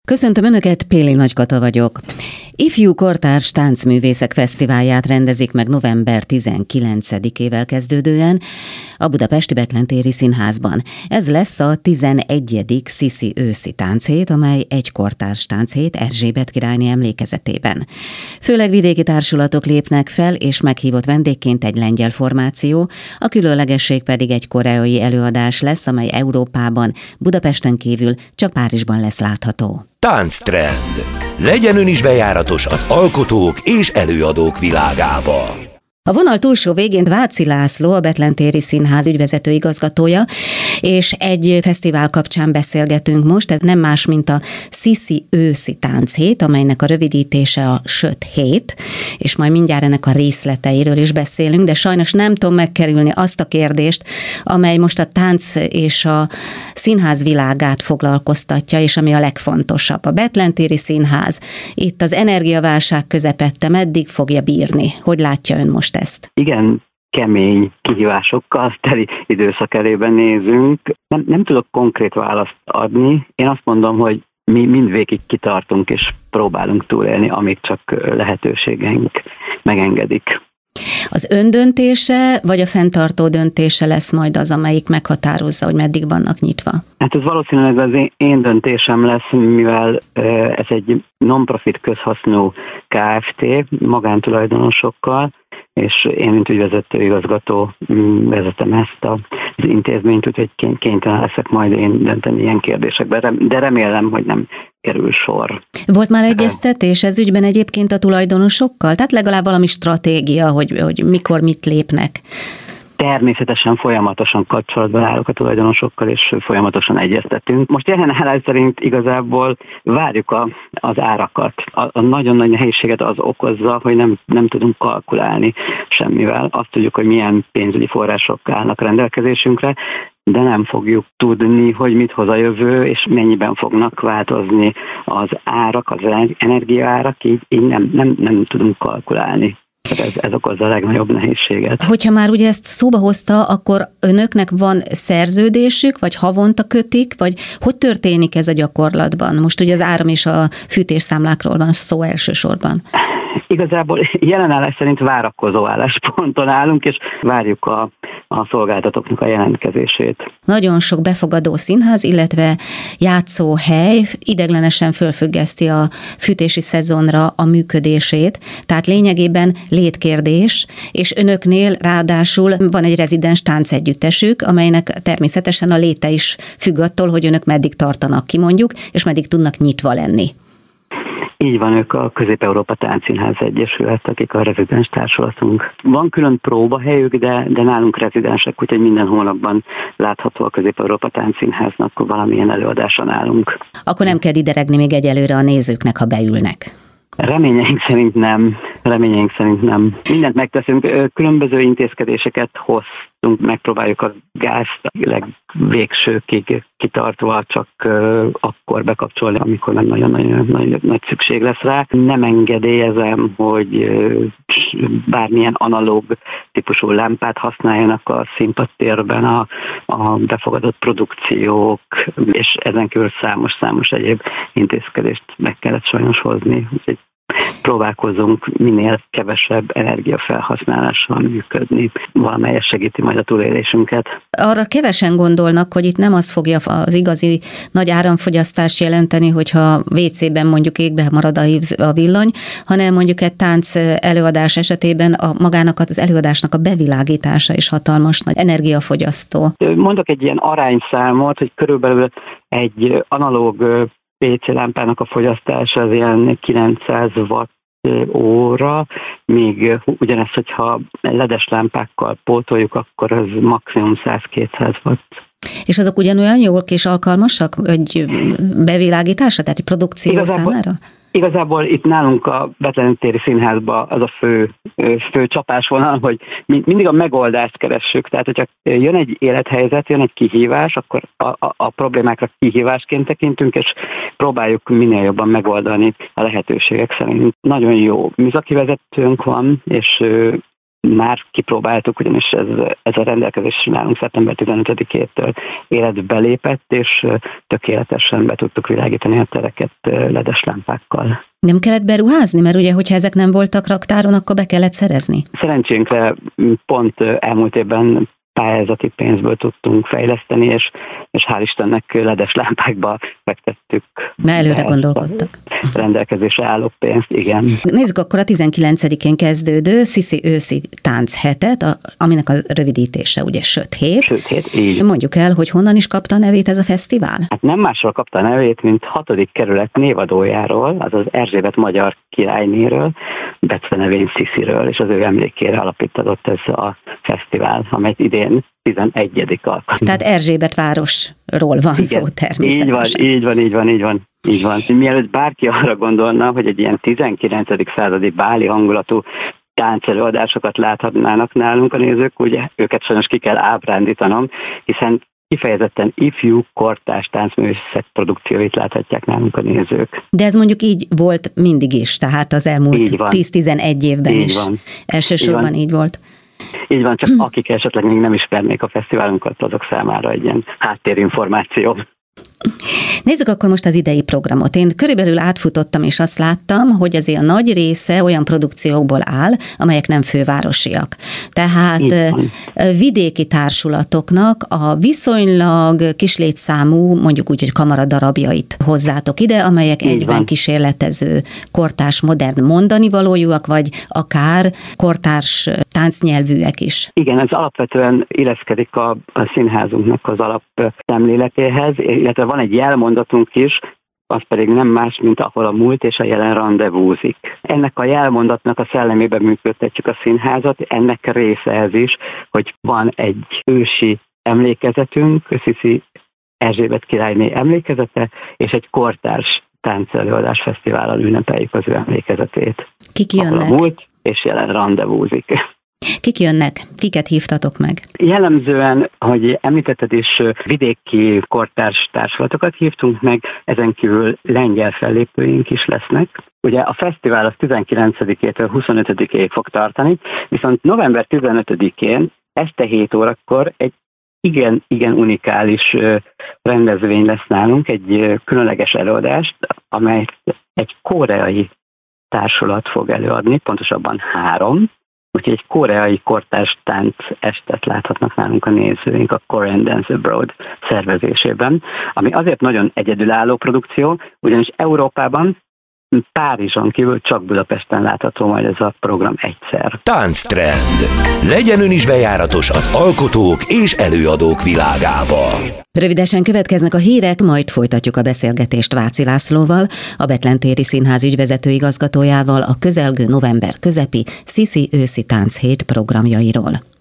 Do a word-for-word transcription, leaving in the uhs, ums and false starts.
Köszöntöm Önöket, Péli Nagykata vagyok. Ifjú Kortárs Táncművészek Fesztiválját rendezik meg november tizenkilencedikével kezdődően a budapesti Bethlen-téri Színházban. Ez lesz a tizenegyedik Sziszi őszi tánchét, amely egy kortárs tánchét Erzsébet királyné emlékezetében. Főleg vidéki társulatok lépnek fel, és meghívott vendégként egy lengyel formáció, a különlegesség pedig egy koreai előadás lesz, amely Európában, Budapesten kívül csak Párizsban lesz látható. Tánctrend. Legyen ön is bejáratos az alkotók és előadók világába. A vonal túlsó végén Váci László, a Bethlen-téri Színház ügyvezető igazgatója, és egy fesztivál kapcsán beszélgetünk most, ez nem más, mint a Sziszi őszi tánchét, amelynek a rövidítése a Söt hét, és majd mindjárt ennek a részleteiről is beszélünk, de sajnos nem tudom megkerülni azt a kérdést, amely most a tánc és a színház világát foglalkoztatja, és ami a legfontosabb. A Bethlen-téri Színház itt az energiaválság közepette meddig fogja bírni? Hogy látja ön most ezt? Igen, kemény kihívásokkal teli időszak elében nézünk. Nem, nem tudok konkrét választ adni. Én azt mondom, hogy mi mindvégig kitartunk és próbálunk túlélni, amíg csak lehetőségeink megengedik. Az ön döntése, vagy a fenntartó döntése lesz majd az, amelyik meghatározza, hogy meddig vannak nyitva? Hát ez valószínűleg az én, én döntésem lesz, mivel ez egy non-profit közhasznú Kft. Magántulajdonosokkal, és én, mint ügyvezető igazgató vezetem ezt az intézményt, úgyhogy kénytelen leszek majd én dönteni ilyen kérdésekben, de remélem, hogy nem kerül sor. Volt már egyeztetés ez ügyben egyébként a tulajdonosokkal? Tehát legalább valami stratégia, hogy, hogy mikor mit lépnek? Természetesen folyamatosan kapcsolatban állok a tulajdonosokkal, és folyamatosan egyeztetünk. Most jelen állás szerint igazából várjuk a, az árakat. A, a nagyon nagy nehézséget az okozza, hogy nem, nem tudunk kalkulálni semmivel. Azt tudjuk, hogy milyen pénzügyi források állnak rendelkezésünkre, de nem fogjuk tudni, hogy mit hoz a jövő, és mennyiben fognak változni az árak, az energiaárak, így, így nem, nem, nem tudunk kalkulálni. Ez, ez okozza a legnagyobb nehézséget. Hogyha már ugye ezt szóba hozta, akkor önöknek van szerződésük, vagy havonta kötik, vagy hogy történik ez a gyakorlatban? Most ugye az áram és a fűtésszámlákról van szó elsősorban. Igazából jelenállás szerint várakozó állásponton állunk, és várjuk a, a szolgáltatóknak a jelentkezését. Nagyon sok befogadó színház, illetve játszóhely ideglenesen fölfüggeszti a fűtési szezonra a működését, tehát lényegében létkérdés, és önöknél ráadásul van egy rezidens táncegyüttesük, amelynek természetesen a léte is függ attól, hogy önök meddig tartanak ki mondjuk, és meddig tudnak nyitva lenni. Így van, ők a Közép-Európa Táncszínház Egyesület, akik a rezidens társulatunk. Van külön próbahelyük, de, de nálunk rezidensek, úgyhogy minden hónapban látható a Közép-Európa Táncszínháznak valamilyen előadása nálunk. Akkor nem kell ideregni még egyelőre a nézőknek, ha beülnek. Reményeink szerint nem. Reményeink szerint nem. Mindent megteszünk, különböző intézkedéseket hoztunk, megpróbáljuk a gázt legvégsőkig kitartva csak akkor bekapcsolni, amikor meg nagyon-nagyon nagy, nagy szükség lesz rá. Nem engedélyezem, hogy bármilyen analóg típusú lámpát használjanak a színpadtérben a, a befogadott produkciók, és ezen kívül számos-számos egyéb intézkedést meg kellett sajnos hozni. Úgyhogy próbálkozunk minél kevesebb energiafelhasználással működni. Valamelyes segíti majd a túlélésünket. Arra kevesen gondolnak, hogy itt nem az fogja az igazi nagy áramfogyasztást jelenteni, hogyha vé cében mondjuk égbe marad a villany, hanem mondjuk egy tánc előadás esetében a magának az előadásnak a bevilágítása is hatalmas nagy energiafogyasztó. Mondok egy ilyen arányszámot, hogy körülbelül egy analóg pé cé lámpának a fogyasztása az ilyen kilencszáz watt óra, míg ugyanezt, hogyha ledes lámpákkal pótoljuk, akkor az maximum száz-kétszáz watt. És azok ugyanolyan jók és alkalmasak, hogy bevilágításra, tehát produkció Igazából, számára? Igazából itt nálunk a Bethlen-téri Színházban az a fő, fő csapásvonal, hogy mindig a megoldást keressük. Tehát, hogyha jön egy élethelyzet, jön egy kihívás, akkor a, a, a problémákra kihívásként tekintünk, és próbáljuk minél jobban megoldani a lehetőségek szerint. Nagyon jó műszaki vezetőnk van, és már kipróbáltuk, ugyanis ez, ez a rendelkezés nálunk szeptember tizenötödikétől életbe lépett, és tökéletesen be tudtuk világítani a tereket ledes lámpákkal. Nem kellett beruházni, mert ugye, hogyha ezek nem voltak raktáron, akkor be kellett szerezni? Szerencsénkre pont elmúlt évben pályázati pénzből tudtunk fejleszteni, és, és hál' Istennek ledes lámpákba fektettük. Mert előre gondolkodtak. Rendelkezésre álló pénzt, igen. Nézzük akkor a tizenkilencedikén kezdődő Sziszi őszi tánchetet, aminek a rövidítése ugye Söt hét. Söt hét, így. Mondjuk el, hogy honnan is kapta a nevét ez a fesztivál? Hát nem másról kapta a nevét, mint hatodik kerület névadójáról, azaz Erzsébet magyar királynéről, becenevén Szisziről, és az ő emlékére alapítatott ez a fesztivál, amelyet idén tizenegyedik alkalom. Tehát Erzsébet városról van. Igen, szó természetesen. Így van, így van, így van, így van. Így van. Mielőtt bárki arra gondolna, hogy egy ilyen tizenkilencedik századi báli hangulatú táncelőadásokat láthatnának nálunk a nézők, ugye őket sajnos ki kell ábrándítanom, hiszen kifejezetten ifjú, kortárs táncművészet produkcióit láthatják nálunk a nézők. De ez mondjuk így volt mindig is, tehát az elmúlt tíz-tizenegy évben így is. Van. Elsősorban így, van. így volt. Így van, csak akik esetleg még nem ismernék a fesztiválunkat, azok számára egy ilyen háttérinformáció. Nézzük akkor most az idei programot. Én körülbelül átfutottam, és azt láttam, hogy azért a nagy része olyan produkciókból áll, amelyek nem fővárosiak. Tehát vidéki társulatoknak a viszonylag kis létszámú, mondjuk úgy, hogy kamaradarabjait hozzátok ide, amelyek így egyben van. Kísérletező, kortárs, modern mondani valójúak, vagy akár kortárs táncnyelvűek is. Igen, ez alapvetően illeszkedik a, a színházunknak az alapszemléletéhez, illetve van egy jelmondatunk is, az pedig nem más, mint ahol a múlt és a jelen randevúzik. Ennek a jelmondatnak a szellemében működtetjük a színházat, ennek része ez is, hogy van egy ősi emlékezetünk, Sziszi Erzsébet királyné emlékezete, és egy kortárs táncelőadás fesztivállal ünnepeljük az ő emlékezetét. Kik jönnek? Ahol a múlt és jelen randevúzik. Kik jönnek? Kiket hívtatok meg? Jellemzően, hogy említetted is, vidéki kortárs társulatokat hívtunk meg, ezen kívül lengyel fellépőink is lesznek. Ugye a fesztivál az tizenkilencedikétől huszonötödikéig fog tartani, viszont november tizenötödikén este hét órakor egy igen, igen unikális rendezvény lesz nálunk, egy különleges előadást, amelyet egy koreai társulat fog előadni, pontosabban három. Úgyhogy egy koreai kortárs tánc estet láthatnak nálunk a nézőink a Korean Dance Abroad szervezésében, ami azért nagyon egyedülálló produkció, ugyanis Európában Párizson kívül csak Budapesten látható majd ez a program egyszer. Tánctrend. Legyen ön is bejáratos az alkotók és előadók világába. Rövidesen következnek a hírek, majd folytatjuk a beszélgetést Váci Lászlóval, a Bethlen-téri Színház ügyvezető igazgatójával a közelgő november közepi Sziszi őszi tánchét programjairól.